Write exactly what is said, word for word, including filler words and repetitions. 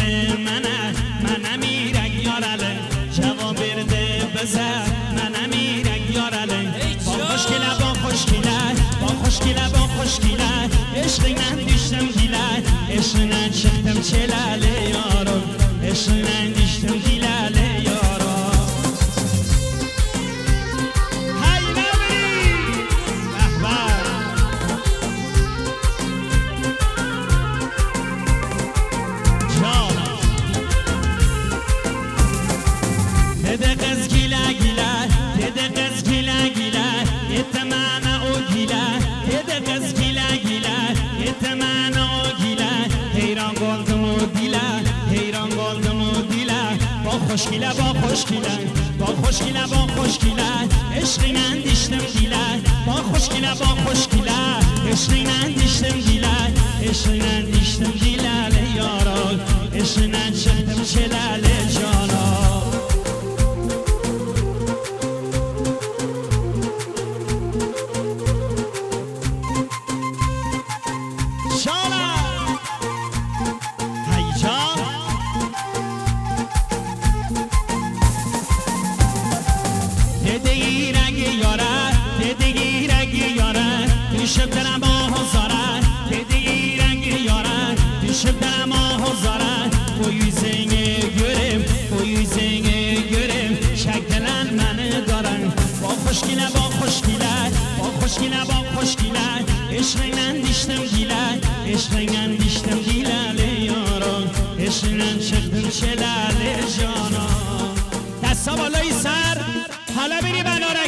منه منم ایرک یارله جواب برده بزر منم ایرک یارله با خوشگله با خوشگله با خوشگله با خوشگله عشقینن دیشتم دیله عشقینن چختم چلاله یارو عشقینن دیشتم دیلاله یارو های نبری احباب جانا دده قز گیله گیله دده قز گیله گیله اتمانا او گیله دده قز گیله گیله اتمانا او گیله حیران گلدم و دیله حیران گلدم و دیله با خوشگیله با خوشگیله با خوشگیله با خوشگیله عشقینن دیشتم دیله با خوشگیله با خوشگیله عشقینن دیشتم دیله عشقینن دیشتم دیلاله یارا عشقینن چختم چلاله جانا Düşüp dere mahzara, dediği rengi yara. Düşüp dere mahzara, bu yüzünü görüm, bu yüzünü görüm. Şeklen beni daran, bak hoş gile, bak hoş gile, bak hoş gile, bak hoş gile. Eşkinen diştim dile, eşkinen diştim dilale yara. Eşkinen çıktım çelale cana. Desta balay ser, hala biri ben